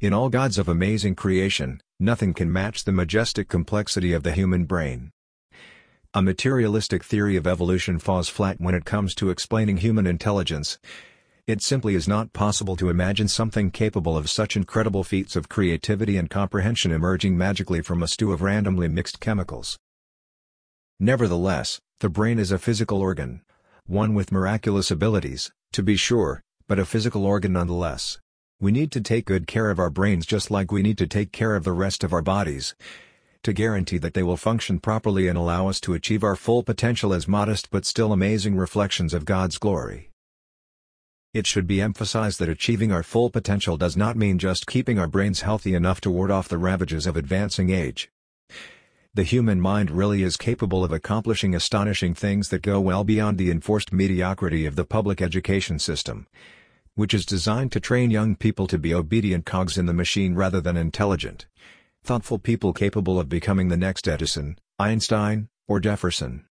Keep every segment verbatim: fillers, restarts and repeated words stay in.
In all gods of amazing creation, nothing can match the majestic complexity of the human brain. A materialistic theory of evolution falls flat when it comes to explaining human intelligence. It simply is not possible to imagine something capable of such incredible feats of creativity and comprehension emerging magically from a stew of randomly mixed chemicals. Nevertheless, the brain is a physical organ. One with miraculous abilities, to be sure, but a physical organ nonetheless. We need to take good care of our brains just like we need to take care of the rest of our bodies, to guarantee that they will function properly and allow us to achieve our full potential as modest but still amazing reflections of God's glory. It should be emphasized that achieving our full potential does not mean just keeping our brains healthy enough to ward off the ravages of advancing age. The human mind really is capable of accomplishing astonishing things that go well beyond the enforced mediocrity of the public education system, which is designed to train young people to be obedient cogs in the machine rather than intelligent, thoughtful people capable of becoming the next Edison, Einstein, or Jefferson.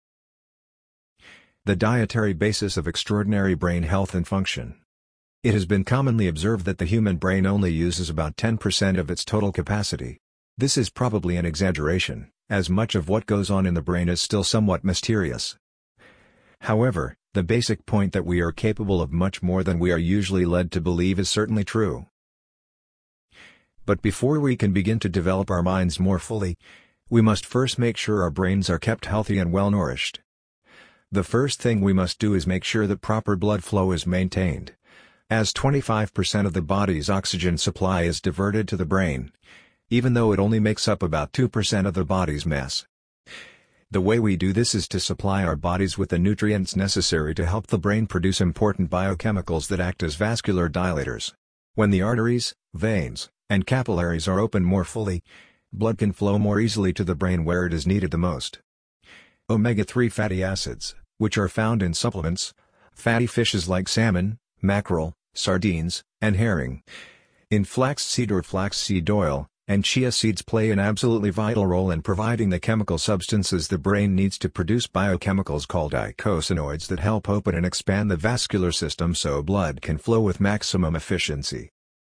The dietary basis of extraordinary brain health and function. It has been commonly observed that the human brain only uses about ten percent of its total capacity. This is probably an exaggeration, as much of what goes on in the brain is still somewhat mysterious. However, the basic point that we are capable of much more than we are usually led to believe is certainly true. But before we can begin to develop our minds more fully, we must first make sure our brains are kept healthy and well nourished. The first thing we must do is make sure that proper blood flow is maintained, as twenty-five percent of the body's oxygen supply is diverted to the brain, even though it only makes up about two percent of the body's mass. The way we do this is to supply our bodies with the nutrients necessary to help the brain produce important biochemicals that act as vascular dilators. When the arteries, veins, and capillaries are open more fully, blood can flow more easily to the brain where it is needed the most. omega three fatty acids, which are found in supplements, fatty fishes like salmon, mackerel, sardines, and herring, in flaxseed or flaxseed oil, and chia seeds play an absolutely vital role in providing the chemical substances the brain needs to produce biochemicals called eicosanoids that help open and expand the vascular system so blood can flow with maximum efficiency.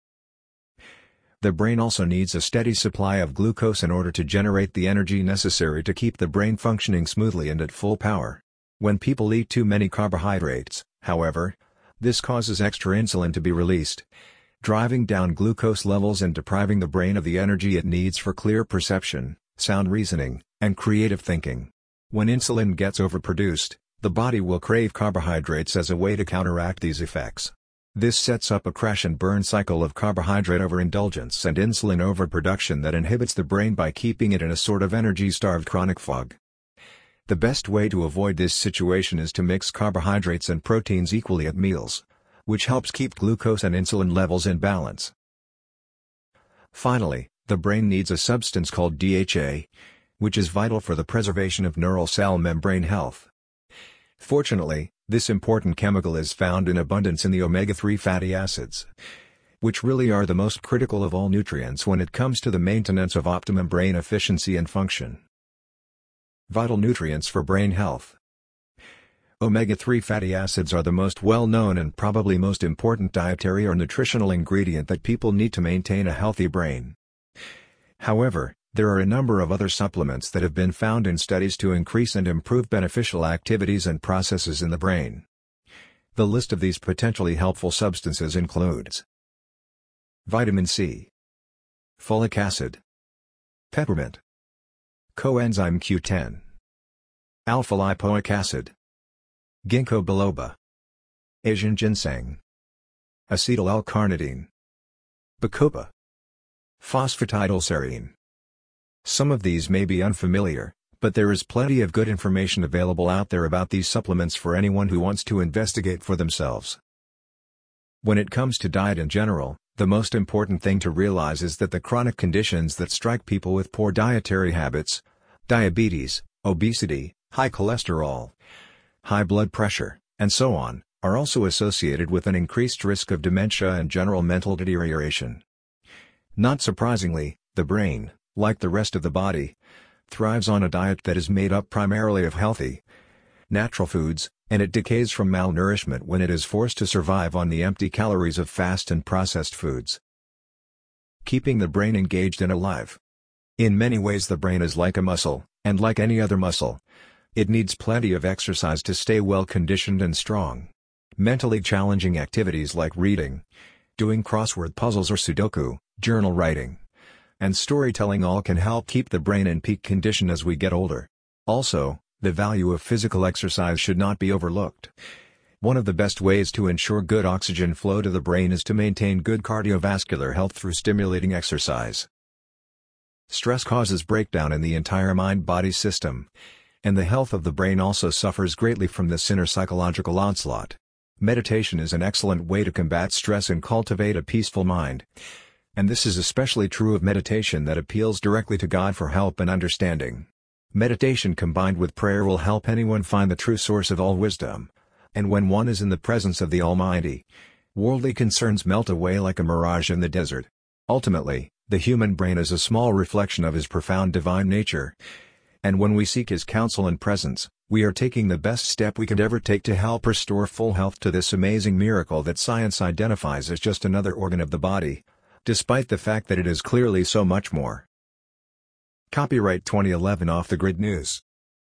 The brain also needs a steady supply of glucose in order to generate the energy necessary to keep the brain functioning smoothly and at full power. When people eat too many carbohydrates, however, this causes extra insulin to be released, driving down glucose levels and depriving the brain of the energy it needs for clear perception, sound reasoning, and creative thinking. When insulin gets overproduced, the body will crave carbohydrates as a way to counteract these effects. This sets up a crash and burn cycle of carbohydrate overindulgence and insulin overproduction that inhibits the brain by keeping it in a sort of energy-starved chronic fog. The best way to avoid this situation is to mix carbohydrates and proteins equally at meals, which helps keep glucose and insulin levels in balance. Finally, the brain needs a substance called D H A, which is vital for the preservation of neural cell membrane health. Fortunately, this important chemical is found in abundance in the omega three fatty acids, which really are the most critical of all nutrients when it comes to the maintenance of optimum brain efficiency and function. Vital nutrients for brain health. omega three fatty acids are the most well-known and probably most important dietary or nutritional ingredient that people need to maintain a healthy brain. However, there are a number of other supplements that have been found in studies to increase and improve beneficial activities and processes in the brain. The list of these potentially helpful substances includes vitamin C, folic acid, peppermint, coenzyme Q ten, alpha-lipoic acid, ginkgo biloba, Asian ginseng, acetyl L-carnitine, bacopa, phosphatidylserine. Some of these may be unfamiliar, but there is plenty of good information available out there about these supplements for anyone who wants to investigate for themselves. When it comes to diet in general, the most important thing to realize is that the chronic conditions that strike people with poor dietary habits, diabetes, obesity, high cholesterol, high blood pressure, and so on, are also associated with an increased risk of dementia and general mental deterioration. Not surprisingly, the brain, like the rest of the body, thrives on a diet that is made up primarily of healthy, natural foods, and it decays from malnourishment when it is forced to survive on the empty calories of fast and processed foods. keeping the brain engaged and alive. In many ways the brain is like a muscle, and like any other muscle, it needs plenty of exercise to stay well conditioned and strong. Mentally challenging activities like reading, doing crossword puzzles or Sudoku, journal writing, and storytelling all can help keep the brain in peak condition as we get older. Also, the value of physical exercise should not be overlooked. One of the best ways to ensure good oxygen flow to the brain is to maintain good cardiovascular health through stimulating exercise. Stress causes breakdown in the entire mind-body system, and the health of the brain also suffers greatly from this inner psychological onslaught. Meditation is an excellent way to combat stress and cultivate a peaceful mind. And this is especially true of meditation that appeals directly to God for help and understanding. Meditation combined with prayer will help anyone find the true source of all wisdom. And when one is in the presence of the Almighty, worldly concerns melt away like a mirage in the desert. Ultimately, the human brain is a small reflection of His profound divine nature. And when we seek His counsel and presence, we are taking the best step we could ever take to help restore full health to this amazing miracle that science identifies as just another organ of the body, despite the fact that it is clearly so much more. Copyright twenty eleven Off the Grid News.